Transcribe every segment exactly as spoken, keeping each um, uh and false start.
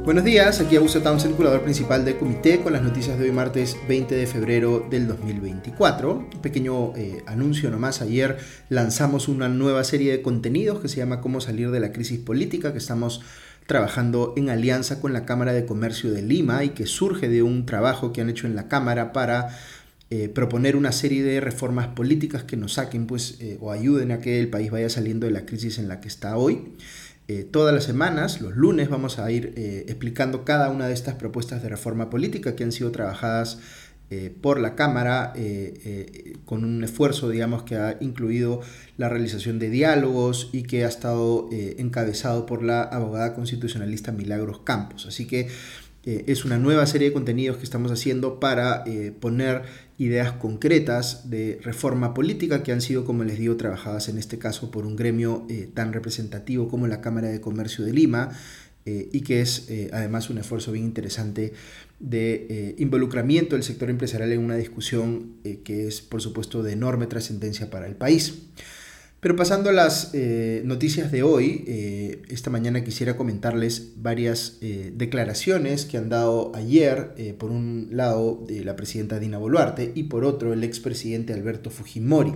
Buenos días, aquí Augusto Townsend, curador principal de Comité, con las noticias de hoy martes veinte de febrero del dos mil veinticuatro. Un pequeño eh, anuncio nomás. Ayer lanzamos una nueva serie de contenidos que se llama Cómo salir de la crisis política, que estamos trabajando en alianza con la Cámara de Comercio de Lima y que surge de un trabajo que han hecho en la Cámara para eh, proponer una serie de reformas políticas que nos saquen pues, eh, o ayuden a que el país vaya saliendo de la crisis en la que está hoy. Eh, todas las semanas, los lunes, vamos a ir eh, explicando cada una de estas propuestas de reforma política que han sido trabajadas eh, por la Cámara eh, eh, con un esfuerzo, digamos, que ha incluido la realización de diálogos y que ha estado eh, encabezado por la abogada constitucionalista Milagros Campos. Así que eh, es una nueva serie de contenidos que estamos haciendo para eh, poner ideas concretas de reforma política que han sido, como les digo, trabajadas en este caso por un gremio eh, tan representativo como la Cámara de Comercio de Lima eh, y que es eh, además un esfuerzo bien interesante de eh, involucramiento del sector empresarial en una discusión eh, que es, por supuesto, de enorme trascendencia para el país. Pero pasando a las eh, noticias de hoy, eh, esta mañana quisiera comentarles varias eh, declaraciones que han dado ayer, eh, por un lado, de la presidenta Dina Boluarte y por otro, el expresidente Alberto Fujimori.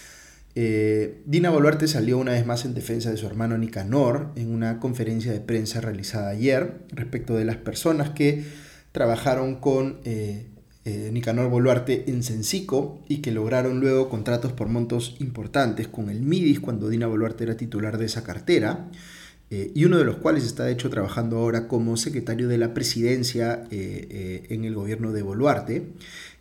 Eh, Dina Boluarte salió una vez más en defensa de su hermano Nicanor en una conferencia de prensa realizada ayer respecto de las personas que trabajaron con Eh, Eh, Nicanor Boluarte en Cencico y que lograron luego contratos por montos importantes con el MIDIS cuando Dina Boluarte era titular de esa cartera, eh, y uno de los cuales está de hecho trabajando ahora como secretario de la presidencia eh, eh, en el gobierno de Boluarte.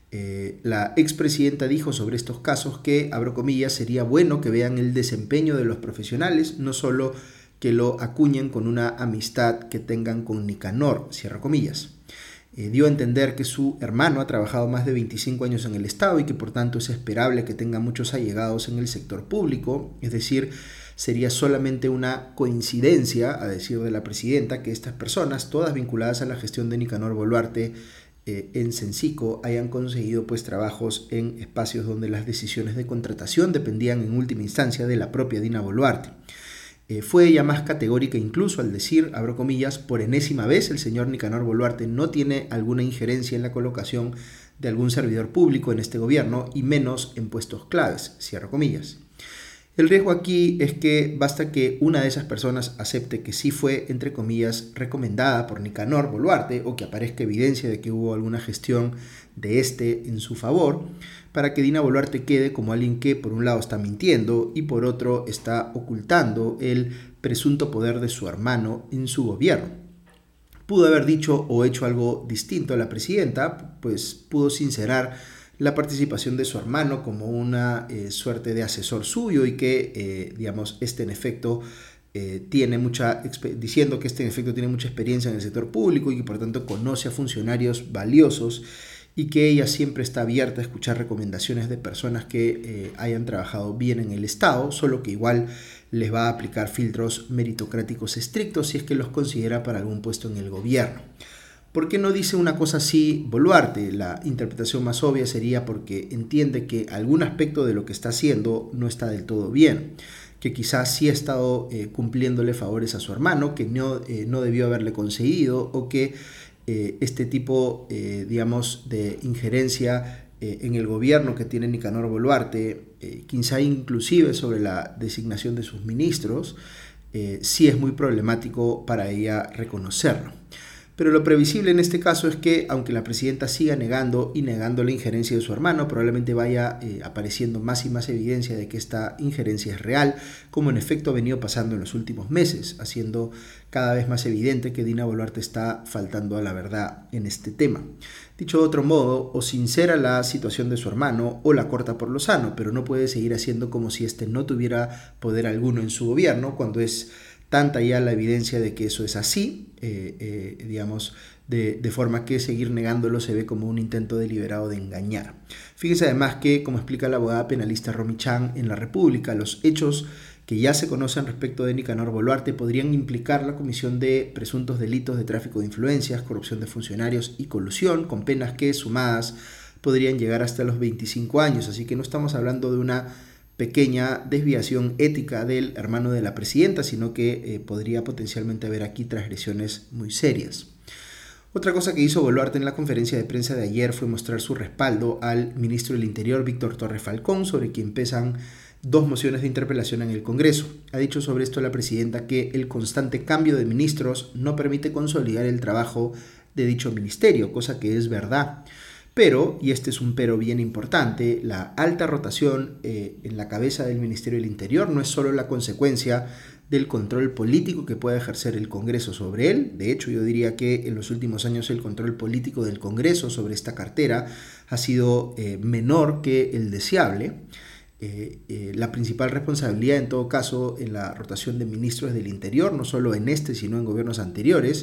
Eh, la expresidenta dijo sobre estos casos que, abro comillas, sería bueno que vean el desempeño de los profesionales, no solo que lo acuñen con una amistad que tengan con Nicanor, cierro comillas. Eh, dio a entender que su hermano ha trabajado más de veinticinco años en el Estado y que por tanto es esperable que tenga muchos allegados en el sector público, es decir, sería solamente una coincidencia, a decir de la presidenta, que estas personas, todas vinculadas a la gestión de Nicanor Boluarte eh, en Cencico, hayan conseguido pues trabajos en espacios donde las decisiones de contratación dependían en última instancia de la propia Dina Boluarte. Eh, fue ella más categórica incluso al decir, abro comillas, por enésima vez el señor Nicanor Boluarte no tiene alguna injerencia en la colocación de algún servidor público en este gobierno y menos en puestos claves, cierro comillas. El riesgo aquí es que basta que una de esas personas acepte que sí fue, entre comillas, recomendada por Nicanor Boluarte o que aparezca evidencia de que hubo alguna gestión de este en su favor, para que Dina Boluarte quede como alguien que por un lado está mintiendo y por otro está ocultando el presunto poder de su hermano en su gobierno. Pudo haber dicho o hecho algo distinto a la presidenta, pues pudo sincerar la participación de su hermano como una eh, suerte de asesor suyo y que, eh, digamos, este en efecto eh, tiene mucha, diciendo que este en efecto tiene mucha experiencia en el sector público y que por tanto conoce a funcionarios valiosos y que ella siempre está abierta a escuchar recomendaciones de personas que eh, hayan trabajado bien en el Estado, solo que igual les va a aplicar filtros meritocráticos estrictos si es que los considera para algún puesto en el gobierno. ¿Por qué no dice una cosa así Boluarte? La interpretación más obvia sería porque entiende que algún aspecto de lo que está haciendo no está del todo bien, que quizás sí ha estado eh, cumpliéndole favores a su hermano, que no, eh, no debió haberle conseguido, o que eh, este tipo, eh, digamos, de injerencia eh, en el gobierno que tiene Nicanor Boluarte, eh, quizá inclusive sobre la designación de sus ministros, eh, sí es muy problemático para ella reconocerlo. Pero lo previsible en este caso es que, aunque la presidenta siga negando y negando la injerencia de su hermano, probablemente vaya eh, apareciendo más y más evidencia de que esta injerencia es real, como en efecto ha venido pasando en los últimos meses, haciendo cada vez más evidente que Dina Boluarte está faltando a la verdad en este tema. Dicho de otro modo, o sincera la situación de su hermano o la corta por lo sano, pero no puede seguir haciendo como si éste no tuviera poder alguno en su gobierno, cuando es tanta ya la evidencia de que eso es así, eh, eh, digamos, de, de forma que seguir negándolo se ve como un intento deliberado de engañar. Fíjense además que, como explica la abogada penalista Romy Chan en La República, los hechos que ya se conocen respecto de Nicanor Boluarte podrían implicar la comisión de presuntos delitos de tráfico de influencias, corrupción de funcionarios y colusión, con penas que, sumadas, podrían llegar hasta los veinticinco años. Así que no estamos hablando de una pequeña desviación ética del hermano de la presidenta, sino que eh, podría potencialmente haber aquí transgresiones muy serias. Otra cosa que hizo Boluarte en la conferencia de prensa de ayer fue mostrar su respaldo al ministro del Interior, Víctor Torres Falcón, sobre quien pesan dos mociones de interpelación en el Congreso. Ha dicho sobre esto la presidenta que el constante cambio de ministros no permite consolidar el trabajo de dicho ministerio, cosa que es verdad. Pero, y este es un pero bien importante, la alta rotación eh, en la cabeza del Ministerio del Interior no es solo la consecuencia del control político que pueda ejercer el Congreso sobre él. De hecho, yo diría que en los últimos años el control político del Congreso sobre esta cartera ha sido eh, menor que el deseable. Eh, eh, la principal responsabilidad en todo caso en la rotación de ministros del Interior, no solo en este sino en gobiernos anteriores,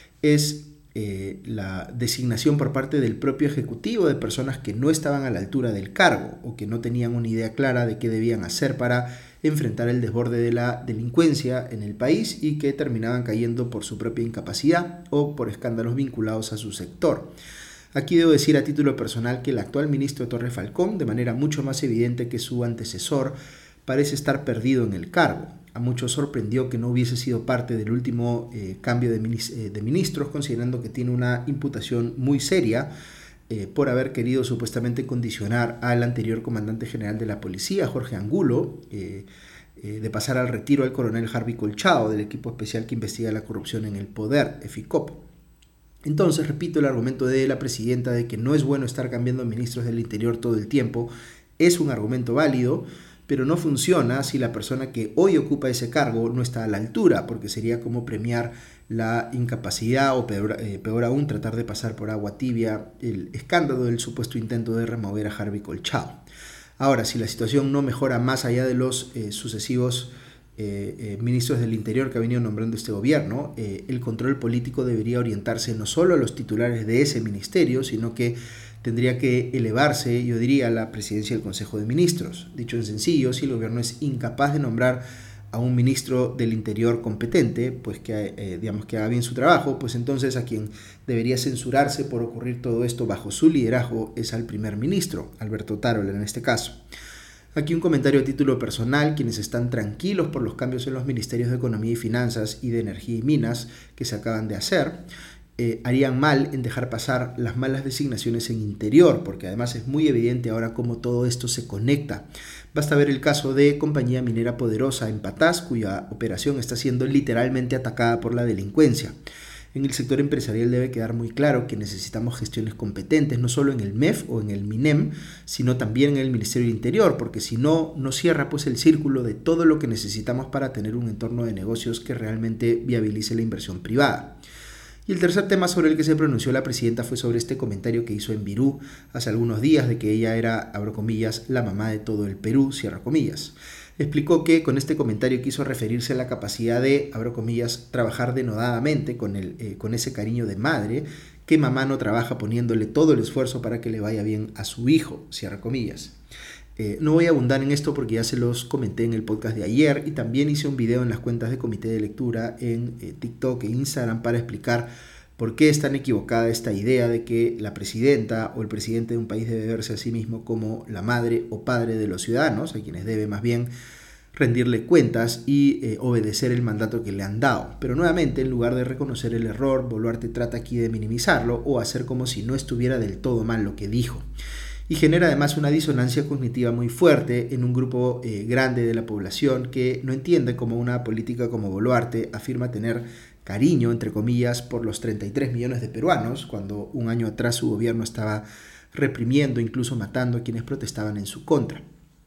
es eh, la designación por parte del propio Ejecutivo de personas que no estaban a la altura del cargo o que no tenían una idea clara de qué debían hacer para enfrentar el desborde de la delincuencia en el país y que terminaban cayendo por su propia incapacidad o por escándalos vinculados a su sector. Aquí debo decir a título personal que el actual ministro Torres Falcón, de manera mucho más evidente que su antecesor, parece estar perdido en el cargo. A muchos sorprendió que no hubiese sido parte del último eh, cambio de, minis eh, de ministros, considerando que tiene una imputación muy seria eh, por haber querido supuestamente condicionar al anterior comandante general de la policía, Jorge Angulo, eh, eh, de pasar al retiro al coronel Harvey Colchado del equipo especial que investiga la corrupción en el poder, EFICOP. Entonces, repito, el argumento de la presidenta de que no es bueno estar cambiando ministros del Interior todo el tiempo es un argumento válido, pero no funciona si la persona que hoy ocupa ese cargo no está a la altura, porque sería como premiar la incapacidad o peor, eh, peor aún tratar de pasar por agua tibia el escándalo del supuesto intento de remover a Harvey Colchado. Ahora, si la situación no mejora más allá de los eh, sucesivos Eh, eh, ministros del Interior que ha venido nombrando este gobierno, eh, el control político debería orientarse no solo a los titulares de ese ministerio, sino que tendría que elevarse, yo diría, a la presidencia del Consejo de Ministros. Dicho en sencillo, si el gobierno es incapaz de nombrar a un ministro del Interior competente, pues que, eh, digamos, que haga bien su trabajo, pues entonces a quien debería censurarse por ocurrir todo esto bajo su liderazgo es al primer ministro, Alberto Tarola en este caso. Aquí un comentario a título personal: quienes están tranquilos por los cambios en los ministerios de Economía y Finanzas y de Energía y Minas que se acaban de hacer, eh, harían mal en dejar pasar las malas designaciones en Interior, porque además es muy evidente ahora cómo todo esto se conecta. Basta ver el caso de Compañía Minera Poderosa en Patás, cuya operación está siendo literalmente atacada por la delincuencia. En el sector empresarial debe quedar muy claro que necesitamos gestiones competentes, no solo en el M E F o en el MINEM, sino también en el Ministerio del Interior, porque si no, no cierra pues el círculo de todo lo que necesitamos para tener un entorno de negocios que realmente viabilice la inversión privada. Y el tercer tema sobre el que se pronunció la presidenta fue sobre este comentario que hizo en Virú hace algunos días de que ella era, abro comillas, la mamá de todo el Perú, cierra comillas. Explicó que con este comentario quiso referirse a la capacidad de, abro comillas, trabajar denodadamente con, el, eh, con ese cariño de madre, que mamá no trabaja poniéndole todo el esfuerzo para que le vaya bien a su hijo, cierra comillas. Eh, no voy a abundar en esto porque ya se los comenté en el podcast de ayer y también hice un video en las cuentas de Comité de Lectura en eh, TikTok e Instagram para explicar por qué es tan equivocada esta idea de que la presidenta o el presidente de un país debe verse a sí mismo como la madre o padre de los ciudadanos, a quienes debe más bien rendirle cuentas y eh, obedecer el mandato que le han dado. Pero nuevamente, en lugar de reconocer el error, Boluarte trata aquí de minimizarlo o hacer como si no estuviera del todo mal lo que dijo. Y genera además una disonancia cognitiva muy fuerte en un grupo eh, grande de la población que no entiende cómo una política como Boluarte afirma tener cariño, entre comillas, por los treinta y tres millones de peruanos, cuando un año atrás su gobierno estaba reprimiendo, incluso matando a quienes protestaban en su contra.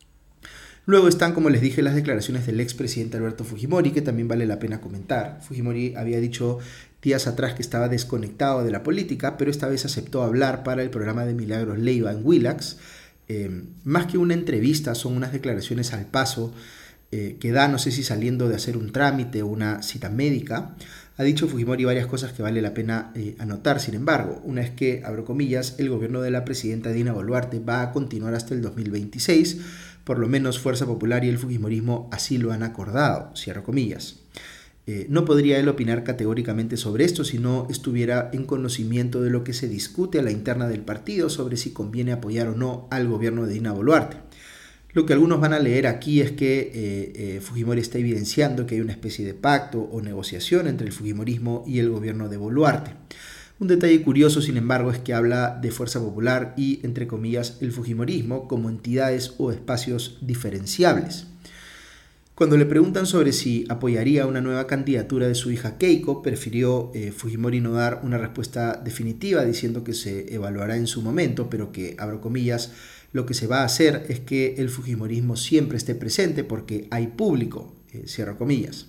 Luego están, como les dije, las declaraciones del expresidente Alberto Fujimori, que también vale la pena comentar. Fujimori había dicho días atrás que estaba desconectado de la política, pero esta vez aceptó hablar para el programa de Milagros Leiva en Willax. Eh, más que una entrevista, son unas declaraciones al paso eh, que da, no sé si saliendo de hacer un trámite o una cita médica. Ha dicho Fujimori varias cosas que vale la pena eh, anotar, sin embargo. Una es que, abro comillas, el gobierno de la presidenta Dina Boluarte va a continuar hasta el dos mil veintiséis, por lo menos Fuerza Popular y el Fujimorismo así lo han acordado, cierro comillas. Eh, no podría él opinar categóricamente sobre esto si no estuviera en conocimiento de lo que se discute a la interna del partido sobre si conviene apoyar o no al gobierno de Dina Boluarte. Lo que algunos van a leer aquí es que eh, eh, Fujimori está evidenciando que hay una especie de pacto o negociación entre el Fujimorismo y el gobierno de Boluarte. Un detalle curioso, sin embargo, es que habla de Fuerza Popular y, entre comillas, el fujimorismo como entidades o espacios diferenciables. Cuando le preguntan sobre si apoyaría una nueva candidatura de su hija Keiko, prefirió eh, Fujimori no dar una respuesta definitiva, diciendo que se evaluará en su momento, pero que, abro comillas, lo que se va a hacer es que el fujimorismo siempre esté presente porque hay público, eh, cierro comillas.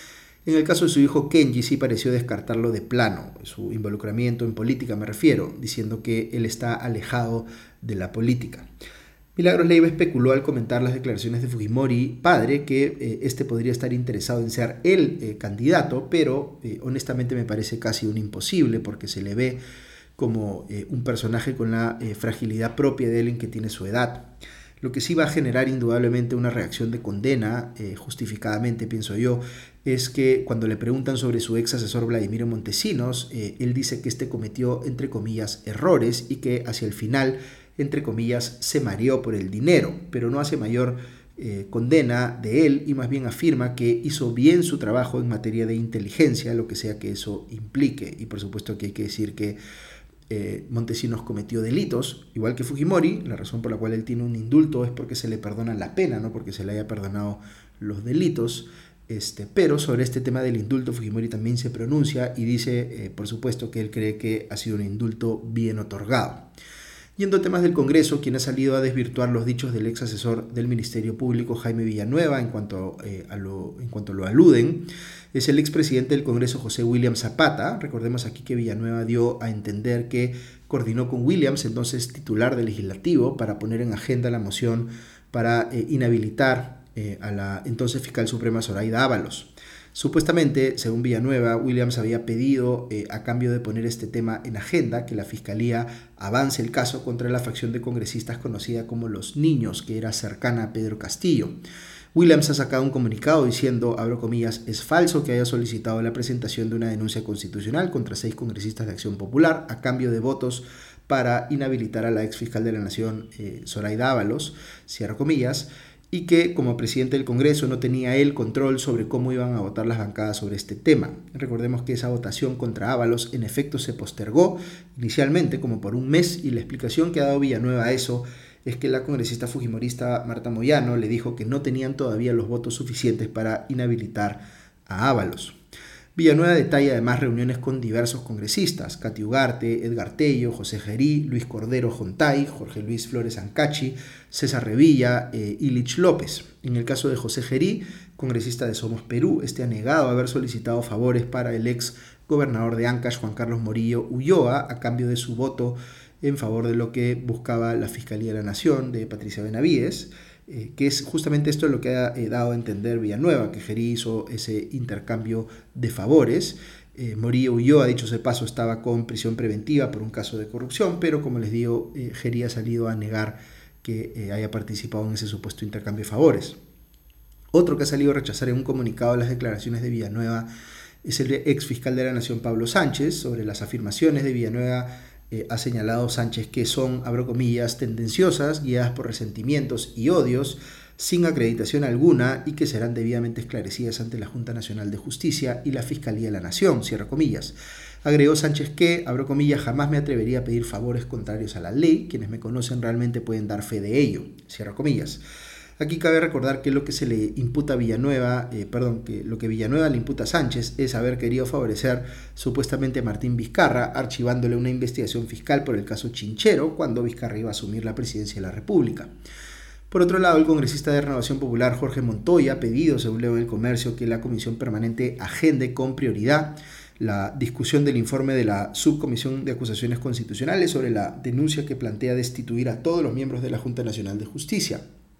En el caso de su hijo Kenji sí pareció descartarlo de plano, su involucramiento en política me refiero, diciendo que él está alejado de la política. Milagros Leiva especuló al comentar las declaraciones de Fujimori, padre, que eh, este podría estar interesado en ser el eh, candidato, pero eh, honestamente me parece casi un imposible porque se le ve como eh, un personaje con la eh, fragilidad propia de él en que tiene su edad. Lo que sí va a generar indudablemente una reacción de condena, eh, justificadamente pienso yo, es que cuando le preguntan sobre su ex asesor Vladimiro Montesinos, eh, él dice que este cometió, entre comillas, errores y que hacia el final, entre comillas, se mareó por el dinero, pero no hace mayor eh, condena de él y más bien afirma que hizo bien su trabajo en materia de inteligencia, lo que sea que eso implique. Y por supuesto que hay que decir que Eh, Montesinos cometió delitos, igual que Fujimori. La razón por la cual él tiene un indulto es porque se le perdona la pena, no porque se le haya perdonado los delitos. Este, pero sobre este tema del indulto, Fujimori también se pronuncia y dice, eh, por supuesto, que él cree que ha sido un indulto bien otorgado. Yendo a temas del Congreso, quien ha salido a desvirtuar los dichos del ex asesor del Ministerio Público, Jaime Villanueva, en cuanto, eh, a lo, en cuanto lo aluden, es el expresidente del Congreso, José William Zapata. Recordemos aquí que Villanueva dio a entender que coordinó con Williams, entonces titular del Legislativo, para poner en agenda la moción para eh, inhabilitar eh, a la entonces fiscal suprema Zoraida Ábalos. Supuestamente, según Villanueva, Williams había pedido, eh, a cambio de poner este tema en agenda, que la Fiscalía avance el caso contra la facción de congresistas conocida como Los Niños, que era cercana a Pedro Castillo. Williams ha sacado un comunicado diciendo, abro comillas, es falso que haya solicitado la presentación de una denuncia constitucional contra seis congresistas de Acción Popular a cambio de votos para inhabilitar a la ex fiscal de la Nación, eh, Zoraida Ábalos, cierro comillas, y que como presidente del Congreso no tenía él control sobre cómo iban a votar las bancadas sobre este tema. Recordemos que esa votación contra Ábalos en efecto se postergó inicialmente como por un mes y la explicación que ha dado Villanueva a eso es que la congresista fujimorista Marta Moyano le dijo que no tenían todavía los votos suficientes para inhabilitar a Ábalos. Villanueva detalla además reuniones con diversos congresistas, Katy Ugarte, Edgar Tello, José Gerí, Luis Cordero Jontay, Jorge Luis Flores Ancachi, César Revilla, eh, Ilich López. En el caso de José Gerí, congresista de Somos Perú, este ha negado haber solicitado favores para el ex gobernador de Ancash, Juan Carlos Morillo Ulloa, a cambio de su voto en favor de lo que buscaba la Fiscalía de la Nación de Patricia Benavides. Eh, que es justamente esto lo que ha eh, dado a entender Villanueva, que Gerí hizo ese intercambio de favores. Eh, Morillo Ulloa, dicho sea de paso, estaba con prisión preventiva por un caso de corrupción, pero como les digo, eh, Gerí ha salido a negar que eh, haya participado en ese supuesto intercambio de favores. Otro que ha salido a rechazar en un comunicado las declaraciones de Villanueva es el ex fiscal de la Nación, Pablo Sánchez. Sobre las afirmaciones de Villanueva, Eh, ha señalado Sánchez que son, abro comillas, tendenciosas, guiadas por resentimientos y odios, sin acreditación alguna y que serán debidamente esclarecidas ante la Junta Nacional de Justicia y la Fiscalía de la Nación, cierro comillas. Agregó Sánchez que, abro comillas, jamás me atrevería a pedir favores contrarios a la ley, quienes me conocen realmente pueden dar fe de ello, cierro comillas. Aquí cabe recordar que lo que se le imputa a Villanueva, eh, perdón, que lo que Villanueva le imputa a Sánchez es haber querido favorecer supuestamente a Martín Vizcarra, archivándole una investigación fiscal por el caso Chinchero, cuando Vizcarra iba a asumir la presidencia de la República. Por otro lado, el congresista de Renovación Popular, Jorge Montoya, ha pedido, según leo en El Comercio, que la Comisión Permanente agende con prioridad la discusión del informe de la Subcomisión de Acusaciones Constitucionales sobre la denuncia que plantea destituir a todos los miembros de la Junta Nacional de Justicia.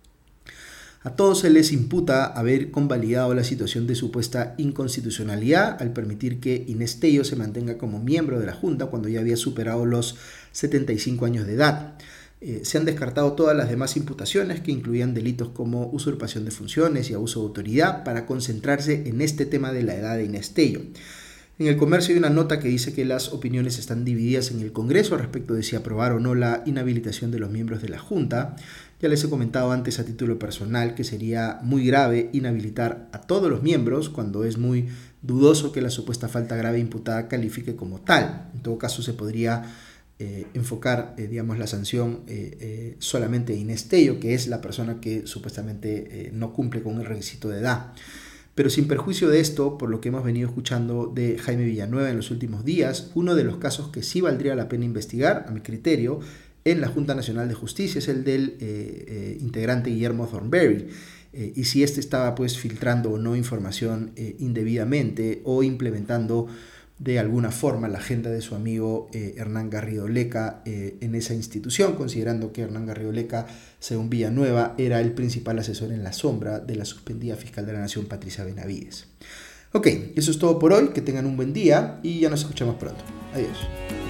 A todos se les imputa haber convalidado la situación de supuesta inconstitucionalidad al permitir que Inés Tello se mantenga como miembro de la Junta cuando ya había superado los setenta y cinco años de edad. Eh, se han descartado todas las demás imputaciones que incluían delitos como usurpación de funciones y abuso de autoridad para concentrarse en este tema de la edad de Inés Tello. En El Comercio hay una nota que dice que las opiniones están divididas en el Congreso respecto de si aprobar o no la inhabilitación de los miembros de la Junta. Ya les he comentado antes a título personal que sería muy grave inhabilitar a todos los miembros cuando es muy dudoso que la supuesta falta grave imputada califique como tal. En todo caso, se podría eh, enfocar, eh, digamos, la sanción eh, eh, solamente en Estello, que es la persona que supuestamente eh, no cumple con el requisito de edad. Pero sin perjuicio de esto, por lo que hemos venido escuchando de Jaime Villanueva en los últimos días, uno de los casos que sí valdría la pena investigar, a mi criterio, en la Junta Nacional de Justicia es el del eh, eh, integrante Guillermo Thornberry. Eh, y si éste estaba pues filtrando o no información eh, indebidamente o implementando de alguna forma la agenda de su amigo eh, Hernán Garrido Leca eh, en esa institución, considerando que Hernán Garrido Leca, según Villanueva, era el principal asesor en la sombra de la suspendida fiscal de la Nación, Patricia Benavides. Ok, eso es todo por hoy, que tengan un buen día y ya nos escuchamos pronto. Adiós.